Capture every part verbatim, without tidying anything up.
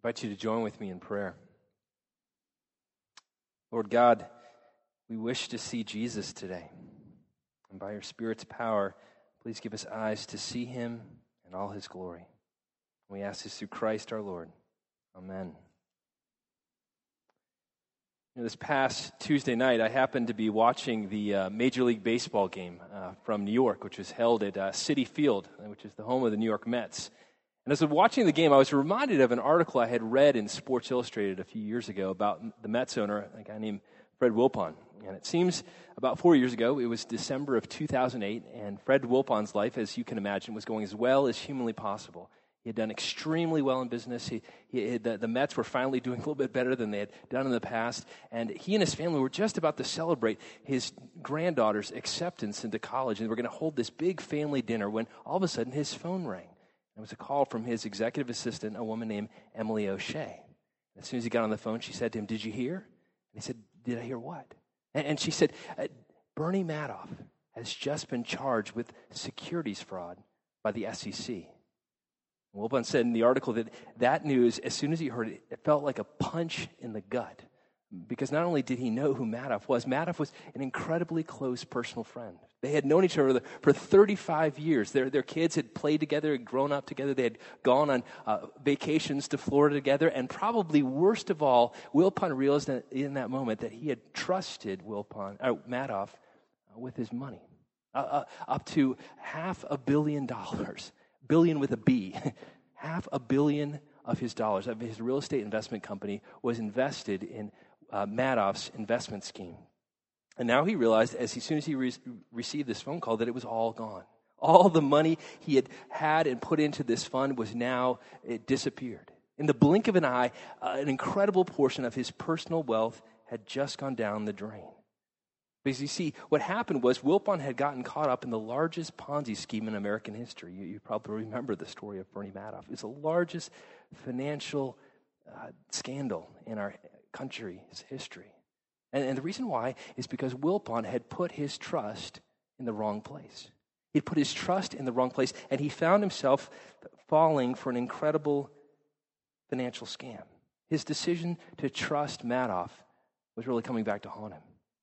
I invite you to join with me in prayer. Lord God, we wish to see Jesus today. And by your Spirit's power, please give us eyes to see him in all his glory. We ask this through Christ our Lord. Amen. You know, this past Tuesday night, I happened to be watching the uh, Major League Baseball game uh, from New York, which was held at uh, Citi Field, which is the home of the New York Mets. And as I was watching the game, I was reminded of an article I had read in Sports Illustrated a few years ago about the Mets owner, a guy named Fred Wilpon. And it seems about four years ago, it was December of two thousand eight, and Fred Wilpon's life, as you can imagine, was going as well as humanly possible. He had done extremely well in business. He, he, the, the Mets were finally doing a little bit better than they had done in the past. And he and his family were just about to celebrate his granddaughter's acceptance into college. And they were going to hold this big family dinner when all of a sudden his phone rang. It was a call from his executive assistant, a woman named Emily O'Shea. As soon as he got on the phone, she said to him, "Did you hear?" And he said, "Did I hear what?" And, and she said, uh, "Bernie Madoff has just been charged with securities fraud by the S E C." Wilpon said in the article that that news, as soon as he heard it, it felt like a punch in the gut. Because not only did he know who Madoff was, Madoff was an incredibly close personal friend. They had known each other for thirty-five years. Their, their kids had played together, had grown up together. They had gone on uh, vacations to Florida together. And probably worst of all, Wilpon realized that in that moment that he had trusted Wilpon, uh, Madoff uh, with his money. Uh, uh, up to half a billion dollars. Billion with a B. Half a billion of his dollars, of his real estate investment company, was invested in uh, Madoff's investment scheme. And now he realized, as, as soon as he re- received this phone call, that it was all gone. All the money he had had and put into this fund was now, it disappeared. In the blink of an eye, uh, an incredible portion of his personal wealth had just gone down the drain. Because you see, what happened was Wilpon had gotten caught up in the largest Ponzi scheme in American history. You, you probably remember the story of Bernie Madoff. It's the largest financial uh, scandal in our country's history. And, and the reason why is because Wilpon had put his trust in the wrong place. He'd put his trust in the wrong place, and he found himself falling for an incredible financial scam. His decision to trust Madoff was really coming back to haunt him.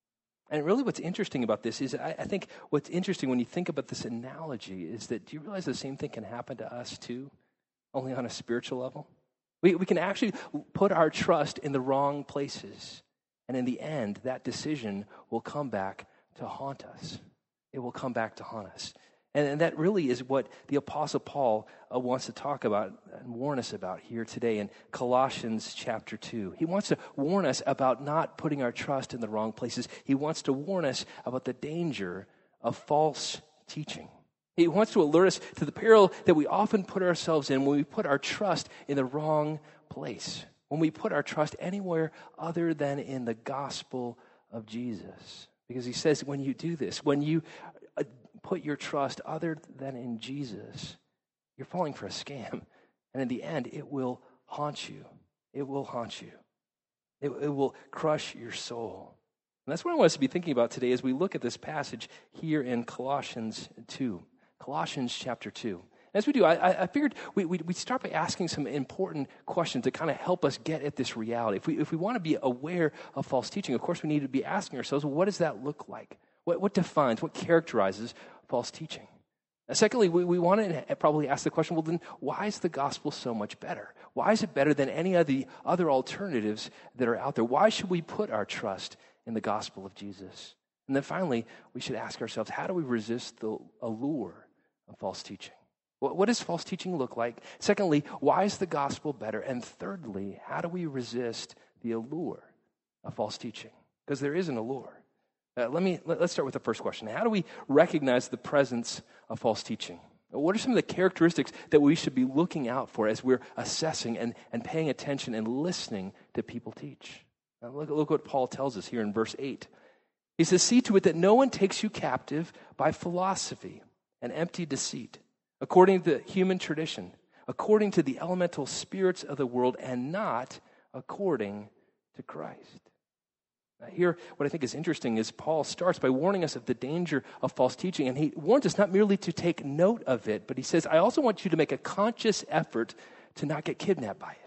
And really what's interesting about this is, I, I think what's interesting when you think about this analogy is that, do you realize the same thing can happen to us too, only on a spiritual level? We, we can actually put our trust in the wrong places. And in the end, that decision will come back to haunt us. It will come back to haunt us. And, and that really is what the Apostle Paul uh, wants to talk about and warn us about here today in Colossians chapter two. He wants to warn us about not putting our trust in the wrong places. He wants to warn us about the danger of false teaching. He wants to alert us to the peril that we often put ourselves in when we put our trust in the wrong place, when we put our trust anywhere other than in the gospel of Jesus. Because he says when you do this, when you put your trust other than in Jesus, you're falling for a scam. And in the end, it will haunt you. It will haunt you. It, it will crush your soul. And that's what I want us to be thinking about today as we look at this passage here in Colossians two. Colossians chapter two. As we do, I, I figured we, we, we'd start by asking some important questions to kind of help us get at this reality. If we, if we want to be aware of false teaching, of course we need to be asking ourselves, well, what does that look like? What, what defines, what characterizes false teaching? Uh, secondly, we, we want to probably ask the question, well, then why is the gospel so much better? Why is it better than any of the other alternatives that are out there? Why should we put our trust in the gospel of Jesus? And then finally, we should ask ourselves, how do we resist the allure of false teaching? What, what does false teaching look like? Secondly, why is the gospel better? And thirdly, how do we resist the allure of false teaching? Because there is an allure. Uh, let me, let, let's start with the first question. How do we recognize the presence of false teaching? What are some of the characteristics that we should be looking out for as we're assessing and, and paying attention and listening to people teach? Now look, look what Paul tells us here in verse eight. He says, "See to it that no one takes you captive by philosophy and empty deceit, according to human tradition, according to the elemental spirits of the world, and not according to Christ." Now here, what I think is interesting is Paul starts by warning us of the danger of false teaching, and he warns us not merely to take note of it, but he says, I also want you to make a conscious effort to not get kidnapped by it,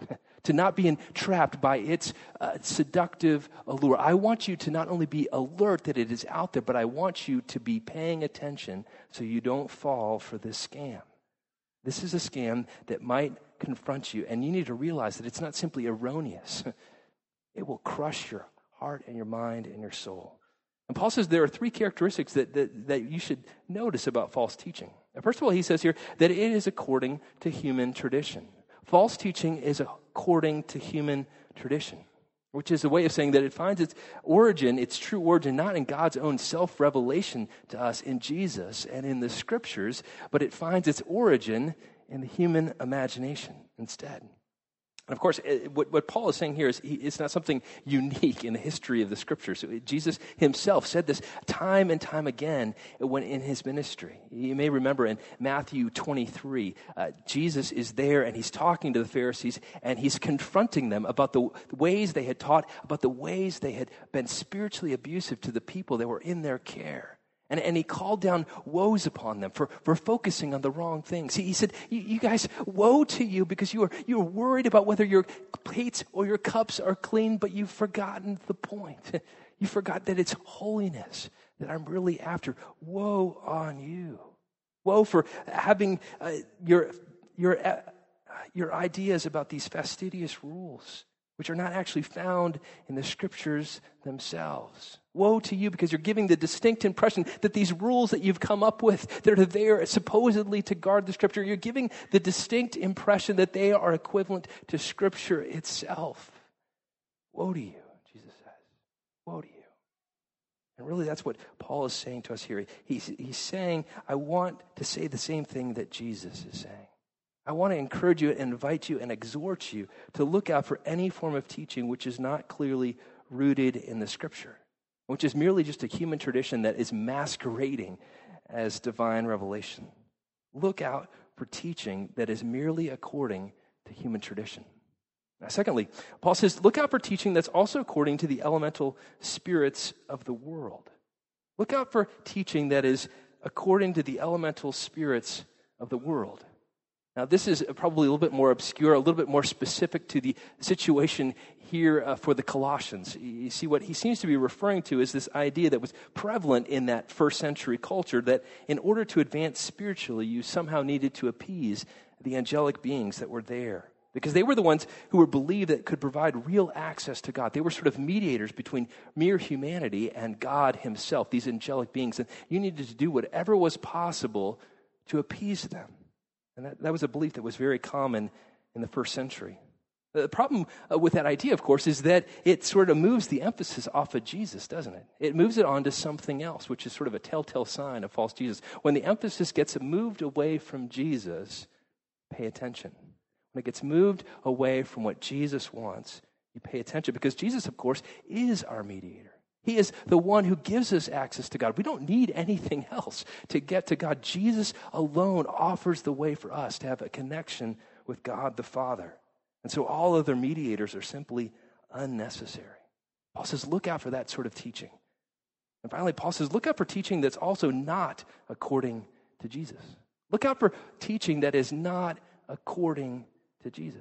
to not be entrapped by its uh, seductive allure. I want you to not only be alert that it is out there, but I want you to be paying attention so you don't fall for this scam. This is a scam that might confront you, and you need to realize that it's not simply erroneous. It will crush your heart and your mind and your soul. And Paul says there are three characteristics that, that, that you should notice about false teaching. First of all, he says here that it is according to human tradition. False teaching is according to human tradition, which is a way of saying that it finds its origin, its true origin, not in God's own self-revelation to us in Jesus and in the Scriptures, but it finds its origin in the human imagination instead. And of course, what, what Paul is saying here is he, it's not something unique in the history of the Scriptures. So Jesus himself said this time and time again when in his ministry. You may remember in Matthew twenty-three, uh, Jesus is there and he's talking to the Pharisees and he's confronting them about the ways they had taught, about the ways they had been spiritually abusive to the people that were in their care. And, and he called down woes upon them for, for focusing on the wrong things. He, he said, you, you guys, woe to you because you are, you are worried about whether your plates or your cups are clean, but you've forgotten the point. You forgot that it's holiness that I'm really after. Woe on you. Woe for having uh, your, your, uh, your ideas about these fastidious rules, which are not actually found in the Scriptures themselves. Woe to you because you're giving the distinct impression that these rules that you've come up with that are there supposedly to guard the Scripture, you're giving the distinct impression that they are equivalent to Scripture itself. Woe to you, Jesus says. Woe to you. And really that's what Paul is saying to us here. He's, he's saying, I want to say the same thing that Jesus is saying. I want to encourage you and invite you and exhort you to look out for any form of teaching which is not clearly rooted in the Scripture, which is merely just a human tradition that is masquerading as divine revelation. Look out for teaching that is merely according to human tradition. Now, secondly, Paul says, look out for teaching that's also according to the elemental spirits of the world. Look out for teaching that is according to the elemental spirits of the world. Now, this is probably a little bit more obscure, a little bit more specific to the situation here uh, for the Colossians. You see, what he seems to be referring to is this idea that was prevalent in that first century culture, that in order to advance spiritually, you somehow needed to appease the angelic beings that were there, because they were the ones who were believed that could provide real access to God. They were sort of mediators between mere humanity and God himself, these angelic beings, and you needed to do whatever was possible to appease them. And that, that was a belief that was very common in the first century. The problem uh, with that idea, of course, is that it sort of moves the emphasis off of Jesus, doesn't it? It moves it on to something else, which is sort of a telltale sign of false Jesus. When the emphasis gets moved away from Jesus, pay attention. When it gets moved away from what Jesus wants, you pay attention, because Jesus, of course, is our mediator. He is the one who gives us access to God. We don't need anything else to get to God. Jesus alone offers the way for us to have a connection with God the Father. And so all other mediators are simply unnecessary. Paul says, look out for that sort of teaching. And finally, Paul says, look out for teaching that's also not according to Jesus. Look out for teaching that is not according to Jesus.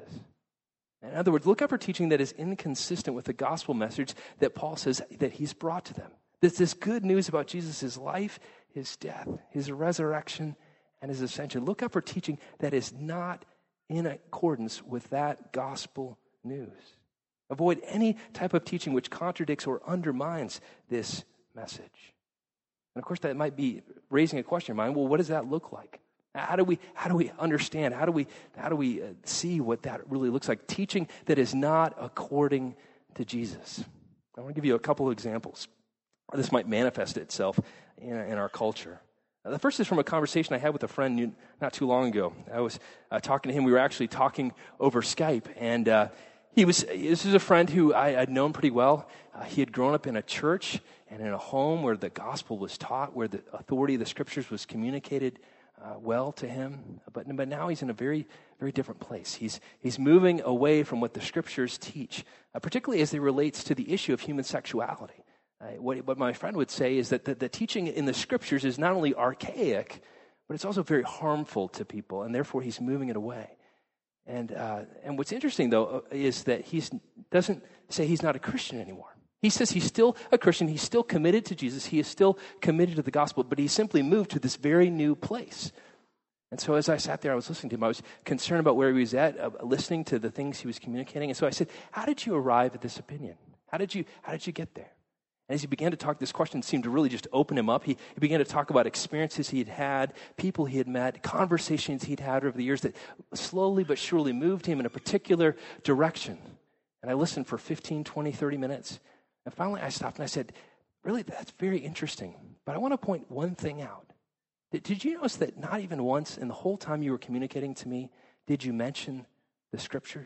In other words, look out for teaching that is inconsistent with the gospel message that Paul says that he's brought to them. This this good news about Jesus' life, his death, his resurrection, and his ascension. Look out for teaching that is not in accordance with that gospel news. Avoid any type of teaching which contradicts or undermines this message. And of course, that might be raising a question in your mind. Well, what does that look like? How do we how do we understand? How do we how do we uh, see what that really looks like? Teaching that is not according to Jesus. I want to give you a couple of examples. This might manifest itself in, in our culture. Uh, the first is from a conversation I had with a friend not too long ago. I was uh, talking to him. We were actually talking over Skype, and uh, he was. This is a friend who I had known pretty well. Uh, he had grown up in a church and in a home where the gospel was taught, where the authority of the Scriptures was communicated Uh, well to him, but but now he's in a very, very different place. He's he's moving away from what the Scriptures teach, uh, particularly as it relates to the issue of human sexuality. Uh, what, what my friend would say is that the, the teaching in the Scriptures is not only archaic, but it's also very harmful to people, and therefore he's moving it away. And uh, and what's interesting, though, is that he doesn't say he's not a Christian anymore. He says he's still a Christian. He's still committed to Jesus. He is still committed to the gospel, but he simply moved to this very new place. And so as I sat there, I was listening to him. I was concerned about where he was at, uh, listening to the things he was communicating. And so I said, how did you arrive at this opinion? How did you, how did you get there? And as he began to talk, this question seemed to really just open him up. He, he began to talk about experiences he had had, people he had met, conversations he'd had over the years that slowly but surely moved him in a particular direction. And I listened for fifteen, twenty, thirty minutes. And finally I stopped and I said, really, that's very interesting. But I want to point one thing out. Did, did you notice that not even once in the whole time you were communicating to me did you mention the scriptures?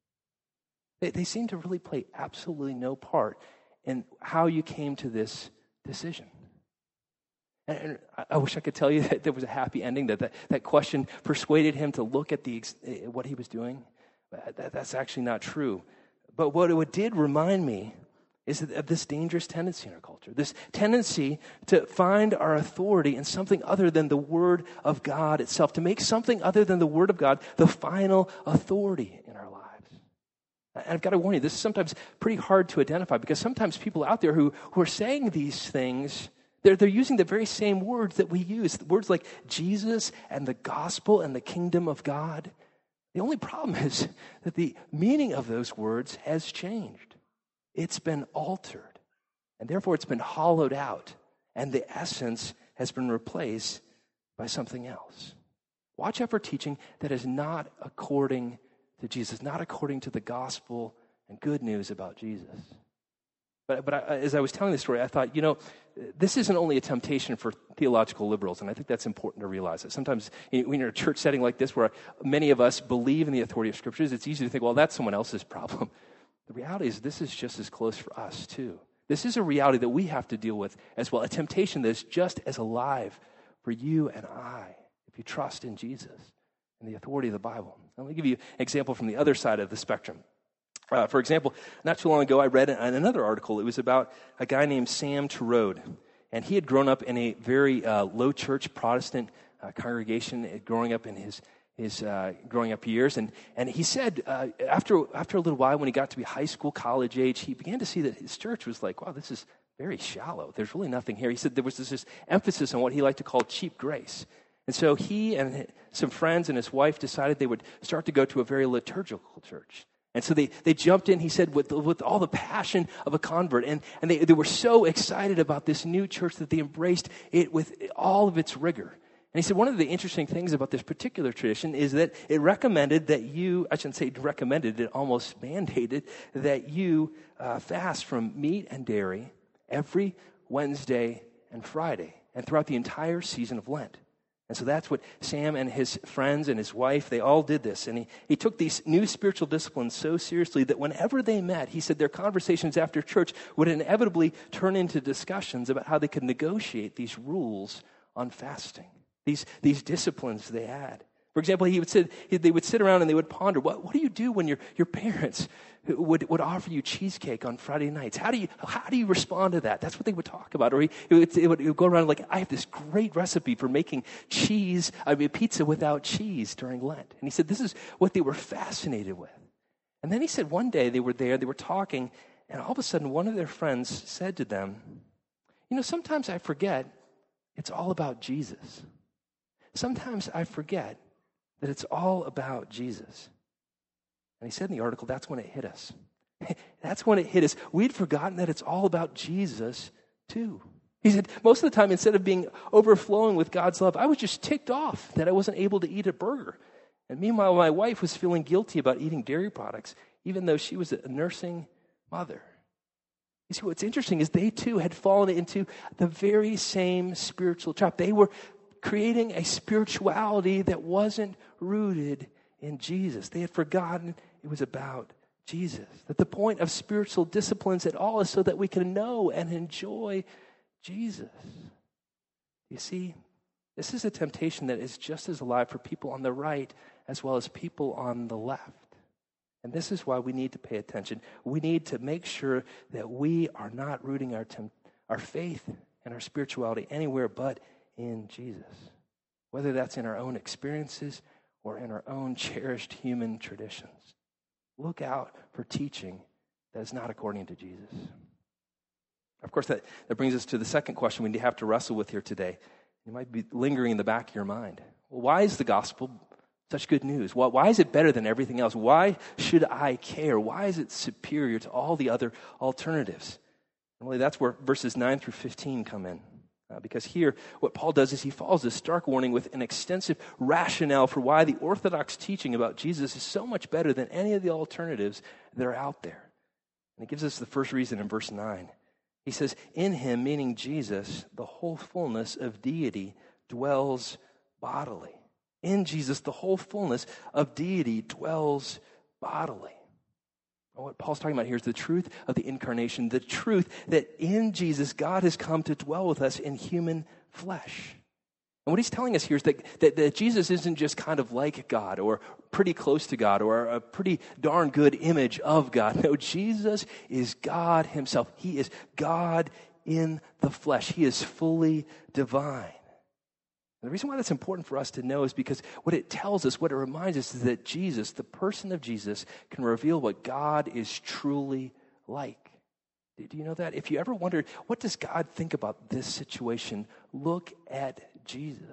They, they seem to really play absolutely no part in how you came to this decision. And, and I wish I could tell you that there was a happy ending, that that, that question persuaded him to look at the what he was doing. That, that's actually not true. But what it did remind me is of this dangerous tendency in our culture, this tendency to find our authority in something other than the Word of God itself, to make something other than the Word of God the final authority in our lives. And I've got to warn you, this is sometimes pretty hard to identify, because sometimes people out there who, who are saying these things, they're, they're using the very same words that we use, words like Jesus and the gospel and the kingdom of God. The only problem is that the meaning of those words has changed. It's been altered, and therefore it's been hollowed out, and the essence has been replaced by something else. Watch out for teaching that is not according to Jesus, not according to the gospel and good news about Jesus. But, but I, as I was telling this story, I thought, you know, this isn't only a temptation for theological liberals, and I think that's important to realize. That sometimes when you're in a church setting like this, where many of us believe in the authority of Scriptures, it's easy to think, well, that's someone else's problem. The reality is this is just as close for us, too. This is a reality that we have to deal with as well, a temptation that is just as alive for you and I, if you trust in Jesus and the authority of the Bible. Let me give you an example from the other side of the spectrum. Uh, for example, not too long ago, I read in another article. It was about a guy named Sam Torode, and he had grown up in a very uh, low church Protestant uh, congregation, growing up in his his uh, growing up years, and and he said uh, after after a little while, when he got to be high school, college age, he began to see that his church was like, wow, this is very shallow. There's really nothing here. He said there was this, this emphasis on what he liked to call cheap grace. And so he and some friends and his wife decided they would start to go to a very liturgical church. And so they, they jumped in, he said, with, with all the passion of a convert. And, and they, they were so excited about this new church that they embraced it with all of its rigor. And he said one of the interesting things about this particular tradition is that it recommended that you, I shouldn't say recommended, it almost mandated that you uh, fast from meat and dairy every Wednesday and Friday and throughout the entire season of Lent. And so that's what Sam and his friends and his wife, they all did this. And he, he took these new spiritual disciplines so seriously that whenever they met, he said their conversations after church would inevitably turn into discussions about how they could negotiate these rules on fasting, these, these disciplines they had. For example, he would sit, he, they would sit around and they would ponder, what, what do you do when your, your parents would, would offer you cheesecake on Friday nights? How do you how do you respond to that? That's what they would talk about. Or he, it, would, it, would, it would go around like, I have this great recipe for making cheese, I mean pizza without cheese during Lent. And he said this is what they were fascinated with. And then he said one day they were there, they were talking, and all of a sudden one of their friends said to them, you know, sometimes I forget it's all about Jesus. Sometimes I forget that it's all about Jesus. And he said in the article, that's when it hit us. That's when it hit us. We'd forgotten that it's all about Jesus, too. He said, most of the time, instead of being overflowing with God's love, I was just ticked off that I wasn't able to eat a burger. And meanwhile, my wife was feeling guilty about eating dairy products, even though she was a nursing mother. You see, what's interesting is they, too, had fallen into the very same spiritual trap. They were creating a spirituality that wasn't rooted in Jesus. They had forgotten it was about Jesus. That the point of spiritual disciplines at all is so that we can know and enjoy Jesus. You see, this is a temptation that is just as alive for people on the right as well as people on the left. And this is why we need to pay attention. We need to make sure that we are not rooting our temp- our faith and our spirituality anywhere but in Jesus. Whether that's in our own experiences or in our own cherished human traditions. Look out for teaching that is not according to Jesus. Of course, that, that brings us to the second question we have to wrestle with here today. You might be lingering in the back of your mind. Well, why is the gospel such good news? Why, why is it better than everything else? Why should I care? Why is it superior to all the other alternatives? And really, that's where verses nine through fifteen come in. Uh, because here, what Paul does is he follows this stark warning with an extensive rationale for why the Orthodox teaching about Jesus is so much better than any of the alternatives that are out there. And he gives us the first reason in verse nine. He says, in him, meaning Jesus, the whole fullness of deity dwells bodily. In Jesus, the whole fullness of deity dwells bodily. And what Paul's talking about here is the truth of the incarnation, the truth that in Jesus, God has come to dwell with us in human flesh. And what he's telling us here is that, that, that Jesus isn't just kind of like God or pretty close to God or a pretty darn good image of God. No, Jesus is God himself. He is God in the flesh. He is fully divine. And the reason why that's important for us to know is because what it tells us, what it reminds us is that Jesus, the person of Jesus, can reveal what God is truly like. Do you know that? If you ever wondered, what does God think about this situation? Look at Jesus.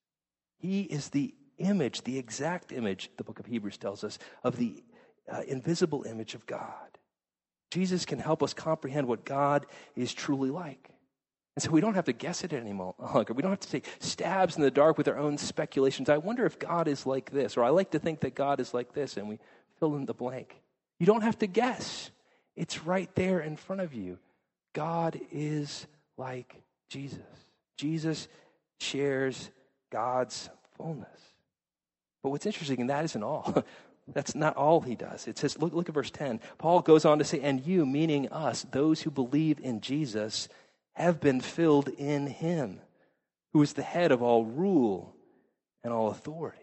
He is the image, the exact image, the book of Hebrews tells us, of the uh, invisible image of God. Jesus can help us comprehend what God is truly like. And so we don't have to guess it anymore. We don't have to take stabs in the dark with our own speculations. I wonder if God is like this, or I like to think that God is like this, and we fill in the blank. You don't have to guess. It's right there in front of you. God is like Jesus. Jesus shares God's fullness. But what's interesting, and that isn't all. That's not all he does. It says, look, look at verse ten. Paul goes on to say, and you, meaning us, those who believe in Jesus, have been filled in him, who is the head of all rule and all authority.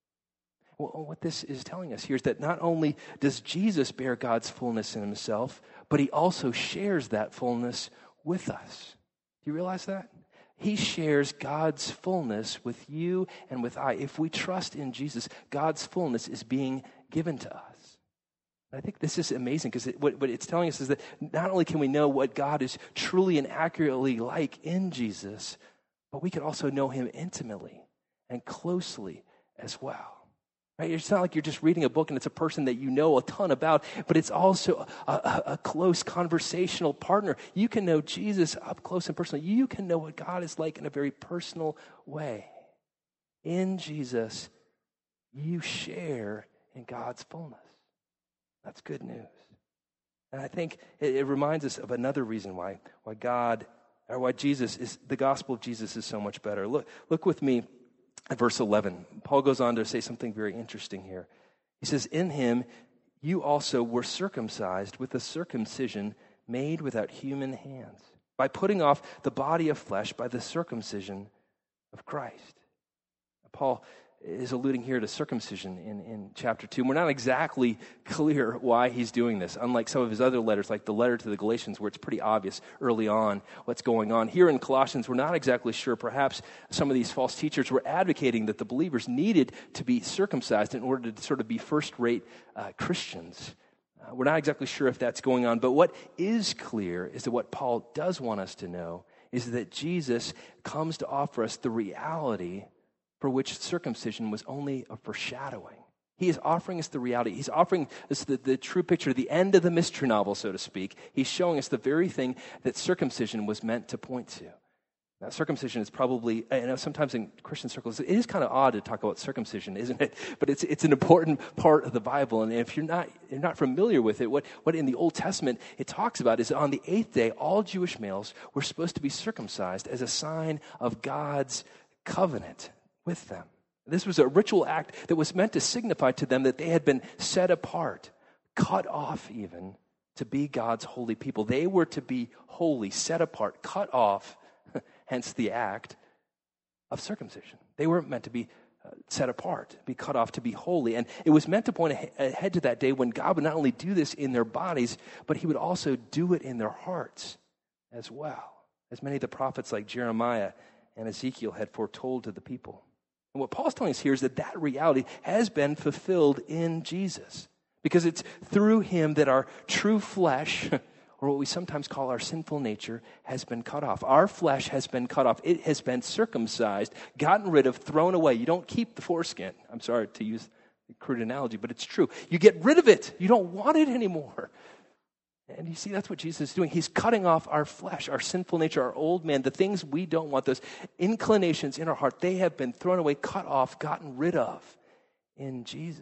Well, what this is telling us here is that not only does Jesus bear God's fullness in himself, but he also shares that fullness with us. Do you realize that? He shares God's fullness with you and with I. If we trust in Jesus, God's fullness is being given to us. I think this is amazing because it, what, what it's telling us is that not only can we know what God is truly and accurately like in Jesus, but we can also know him intimately and closely as well. Right? It's not like you're just reading a book and it's a person that you know a ton about, but it's also a, a, a close conversational partner. You can know Jesus up close and personal. You can know what God is like in a very personal way. In Jesus, you share in God's fullness. That's good news. And I think it, it reminds us of another reason why, why God, or why Jesus is, the gospel of Jesus is so much better. Look, look with me at verse eleven. Paul goes on to say something very interesting here. He says, in him you also were circumcised with a circumcision made without human hands, by putting off the body of flesh by the circumcision of Christ. Paul is alluding here to circumcision in, in chapter two. We're not exactly clear why he's doing this, unlike some of his other letters, like the letter to the Galatians, where it's pretty obvious early on what's going on. Here in Colossians, we're not exactly sure. Perhaps some of these false teachers were advocating that the believers needed to be circumcised in order to sort of be first-rate uh, Christians. Uh, we're not exactly sure if that's going on, but what is clear is that what Paul does want us to know is that Jesus comes to offer us the reality for which circumcision was only a foreshadowing. He is offering us the reality. He's offering us the, the true picture, the end of the mystery novel, so to speak. He's showing us the very thing that circumcision was meant to point to. Now, circumcision is probably, I know sometimes in Christian circles, it is kind of odd to talk about circumcision, isn't it? But it's it's an important part of the Bible. And if you're not you're not familiar with it, what, what in the Old Testament it talks about is on the eighth day, all Jewish males were supposed to be circumcised as a sign of God's covenant with them. This was a ritual act that was meant to signify to them that they had been set apart, cut off even, to be God's holy people. They were to be holy, set apart, cut off, hence the act of circumcision. They weren't meant to be uh, set apart, be cut off, to be holy. And it was meant to point ahead to that day when God would not only do this in their bodies, but he would also do it in their hearts as well, as many of the prophets like Jeremiah and Ezekiel had foretold to the people. And what Paul's telling us here is that that reality has been fulfilled in Jesus. Because it's through him that our true flesh, or what we sometimes call our sinful nature, has been cut off. Our flesh has been cut off. It has been circumcised, gotten rid of, thrown away. You don't keep the foreskin. I'm sorry to use a crude analogy, but it's true. You get rid of it. You don't want it anymore. And you see, that's what Jesus is doing. He's cutting off our flesh, our sinful nature, our old man, the things we don't want, those inclinations in our heart. They have been thrown away, cut off, gotten rid of in Jesus.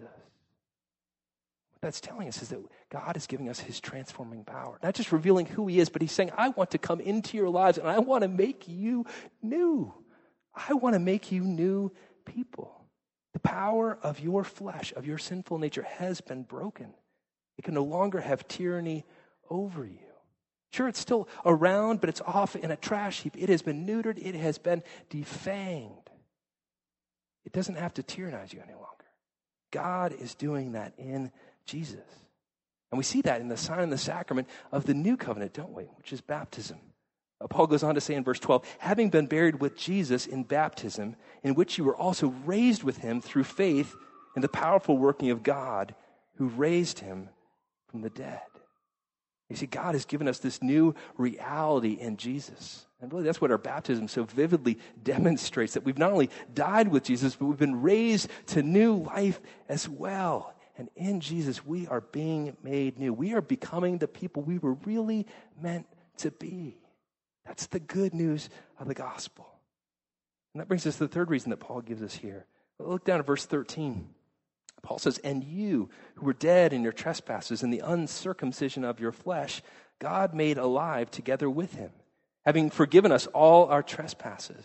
What that's telling us is that God is giving us his transforming power. Not just revealing who he is, but he's saying, I want to come into your lives and I want to make you new. I want to make you new people. The power of your flesh, of your sinful nature has been broken. It can no longer have tyranny over you. Sure, it's still around, but it's off in a trash heap. It has been neutered. It has been defanged. It doesn't have to tyrannize you any longer. God is doing that in Jesus. And we see that in the sign and the sacrament of the new covenant, don't we? Which is baptism. Paul goes on to say in verse twelve, having been buried with Jesus in baptism, in which you were also raised with him through faith in the powerful working of God who raised him from the dead. You see, God has given us this new reality in Jesus. And really, that's what our baptism so vividly demonstrates, that we've not only died with Jesus, but we've been raised to new life as well. And in Jesus, we are being made new. We are becoming the people we were really meant to be. That's the good news of the gospel. And that brings us to the third reason that Paul gives us here. Look down at verse thirteen. Paul says, and you who were dead in your trespasses and the uncircumcision of your flesh, God made alive together with him, having forgiven us all our trespasses.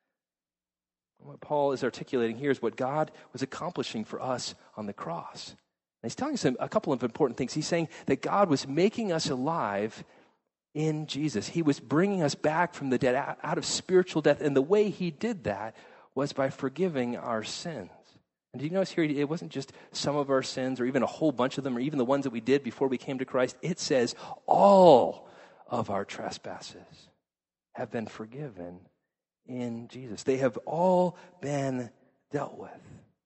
And what Paul is articulating here is what God was accomplishing for us on the cross. And he's telling us a couple of important things. He's saying that God was making us alive in Jesus. He was bringing us back from the dead, out of spiritual death. And the way he did that was by forgiving our sins. And do you notice here, it wasn't just some of our sins or even a whole bunch of them or even the ones that we did before we came to Christ. It says all of our trespasses have been forgiven in Jesus. They have all been dealt with.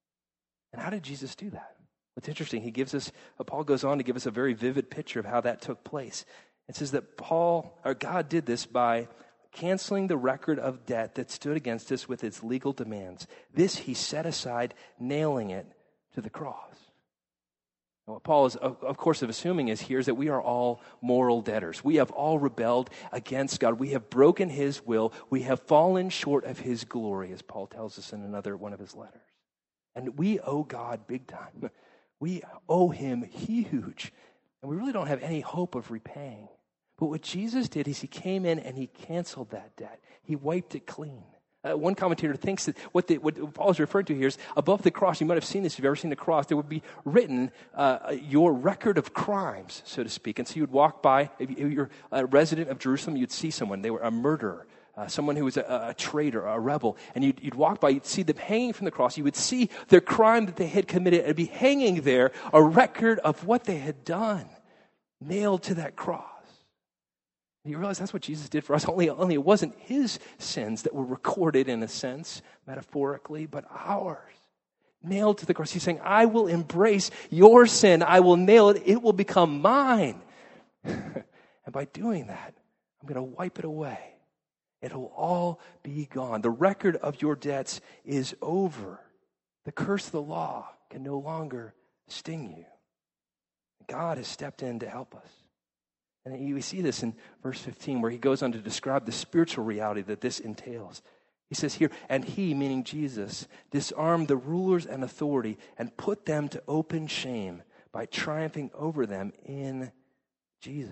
And how did Jesus do that? What's interesting, he gives us, Paul goes on to give us a very vivid picture of how that took place. It says that Paul, or God did this by canceling the record of debt that stood against us with its legal demands. This he set aside, nailing it to the cross. And what Paul is, of course, of assuming is here is that we are all moral debtors. We have all rebelled against God. We have broken his will. We have fallen short of his glory, as Paul tells us in another one of his letters. And we owe God big time. We owe him huge. And we really don't have any hope of repaying. But what Jesus did is he came in and he canceled that debt. He wiped it clean. Uh, one commentator thinks that what, the, what Paul is referring to here is above the cross. You might have seen this if you've ever seen the cross. There would be written uh, your record of crimes, so to speak. And so you'd walk by, if you're a resident of Jerusalem, you'd see someone. They were a murderer, uh, someone who was a, a traitor, a rebel. And you'd, you'd walk by, you'd see them hanging from the cross. You would see their crime that they had committed. It'd be hanging there, a record of what they had done, nailed to that cross. You realize that's what Jesus did for us. Only, only it wasn't his sins that were recorded in a sense, metaphorically, but ours. Nailed to the cross. He's saying, I will embrace your sin. I will nail it. It will become mine. And by doing that, I'm going to wipe it away. It'll all be gone. The record of your debts is over. The curse of the law can no longer sting you. God has stepped in to help us. And we see this in verse fifteen where he goes on to describe the spiritual reality that this entails. He says here, and he, meaning Jesus, disarmed the rulers and authority and put them to open shame by triumphing over them in Jesus.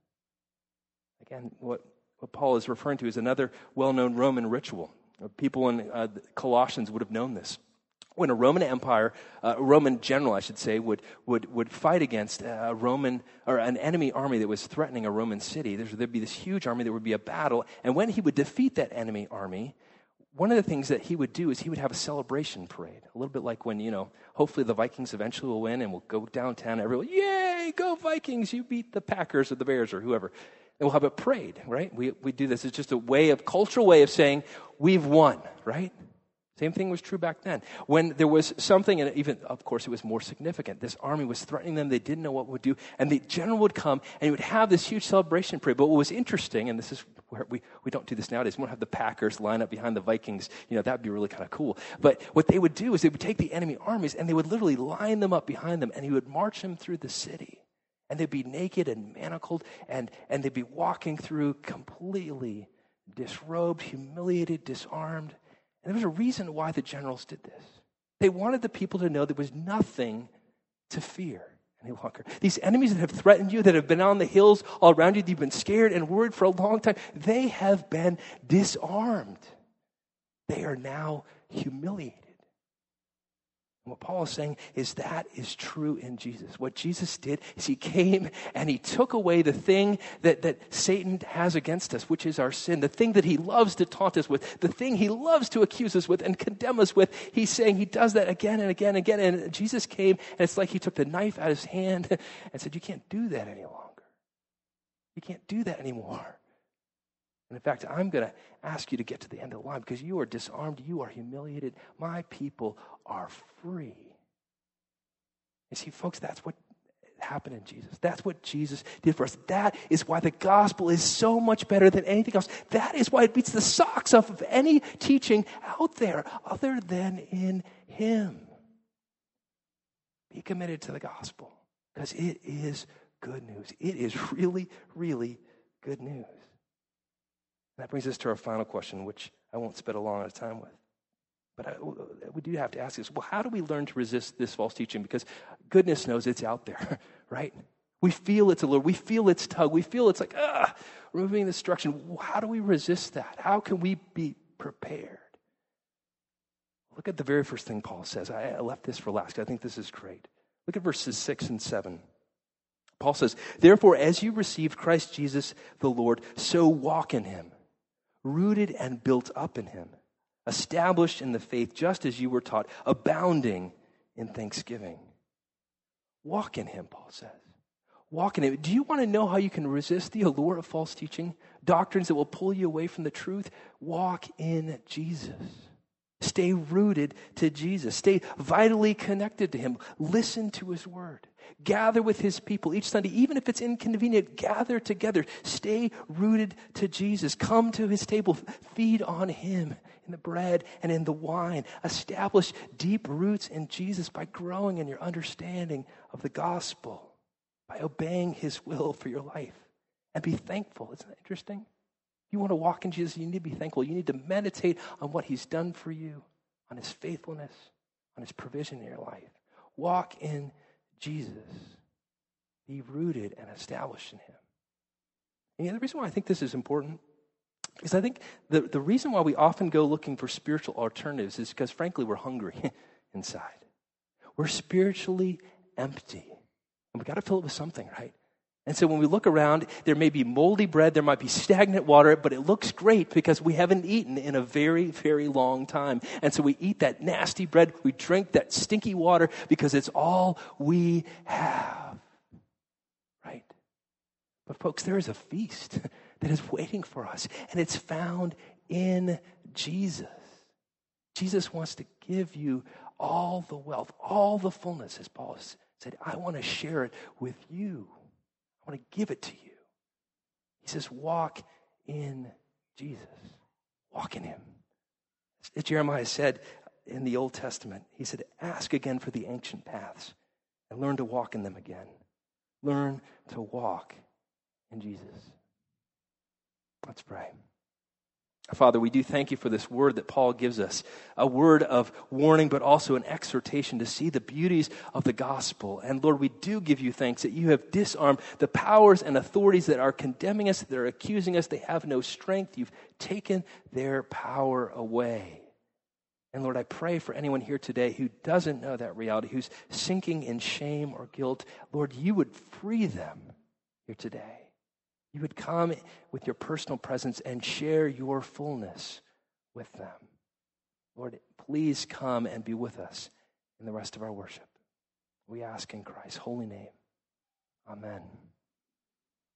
Again, what, what Paul is referring to is another well-known Roman ritual. People in uh, Colossians would have known this. When a Roman Empire, uh, a Roman general, I should say, would would would fight against a Roman or an enemy army that was threatening a Roman city, there's, there'd be this huge army. There would be a battle, and when he would defeat that enemy army, one of the things that he would do is he would have a celebration parade, a little bit like when, you know, hopefully the Vikings eventually will win, and we'll go downtown, everyone, yay, go Vikings! You beat the Packers or the Bears or whoever, and we'll have a parade, right? We we do this. It's just a way of cultural way of saying we've won, right? Same thing was true back then. When there was something, and even, of course, it was more significant. This army was threatening them. They didn't know what would do. And the general would come, and he would have this huge celebration parade. But what was interesting, and this is where we, we don't do this nowadays. We don't have the Packers line up behind the Vikings. You know, that would be really kind of cool. But what they would do is they would take the enemy armies, and they would literally line them up behind them, and he would march them through the city. And they'd be naked and manacled, and, and they'd be walking through completely disrobed, humiliated, disarmed. And there was a reason why the generals did this. They wanted the people to know there was nothing to fear any longer. These enemies that have threatened you, that have been on the hills all around you, that you've been scared and worried for a long time, they have been disarmed. They are now humiliated. And what Paul is saying is that is true in Jesus. What Jesus did is he came and he took away the thing that, that Satan has against us, which is our sin, the thing that he loves to taunt us with, the thing he loves to accuse us with and condemn us with. He's saying he does that again and again and again. And Jesus came, and it's like he took the knife out of his hand and said, you can't do that any longer. You can't do that anymore. And in fact, I'm going to ask you to get to the end of the line because you are disarmed, you are humiliated. My people are free. You see, folks, that's what happened in Jesus. That's what Jesus did for us. That is why the gospel is so much better than anything else. That is why it beats the socks off of any teaching out there other than in him. Be committed to the gospel because it is good news. It is really, really good news. That brings us to our final question, which I won't spend a long amount of time with. But I, we do have to ask this, well, how do we learn to resist this false teaching? Because goodness knows it's out there, right? We feel its allure. We feel its tug. We feel it's like, ah, removing the destruction. How do we resist that? How can we be prepared? Look at the very first thing Paul says. I, I left this for last. I think this is great. Look at verses six and seven. Paul says, therefore, as you received Christ Jesus the Lord, so walk in him, rooted and built up in him, established in the faith just as you were taught, abounding in thanksgiving. Walk in him, Paul says. Walk in him. Do you want to know how you can resist the allure of false teaching? Doctrines that will pull you away from the truth? Walk in Jesus. Stay rooted to Jesus. Stay vitally connected to him. Listen to his word. Gather with his people each Sunday, even if it's inconvenient, gather together. Stay rooted to Jesus. Come to his table. Feed on him in the bread and in the wine. Establish deep roots in Jesus by growing in your understanding of the gospel, by obeying his will for your life. And be thankful. Isn't that interesting? You want to walk in Jesus, you need to be thankful. You need to meditate on what he's done for you, on his faithfulness, on his provision in your life. Walk in Jesus. Be rooted and established in him. And the reason why I think this is important is I think the, the reason why we often go looking for spiritual alternatives is because, frankly, we're hungry inside. We're spiritually empty. And we've got to fill it with something, right? And so when we look around, there may be moldy bread, there might be stagnant water, but it looks great because we haven't eaten in a very, very long time. And so we eat that nasty bread, we drink that stinky water because it's all we have. Right? But folks, there is a feast that is waiting for us, and it's found in Jesus. Jesus wants to give you all the wealth, all the fullness, as Paul said. I want to share it with you. I want to give it to you. He says, walk in Jesus. Walk in him. As Jeremiah said in the Old Testament, he said, ask again for the ancient paths and learn to walk in them again. Learn to walk in Jesus. Let's pray. Father, we do thank you for this word that Paul gives us, a word of warning, but also an exhortation to see the beauties of the gospel. And Lord, we do give you thanks that you have disarmed the powers and authorities that are condemning us, that are accusing us. They have no strength. You've taken their power away. And Lord, I pray for anyone here today who doesn't know that reality, who's sinking in shame or guilt. Lord, you would free them here today. You would come with your personal presence and share your fullness with them. Lord, please come and be with us in the rest of our worship. We ask in Christ's holy name. Amen.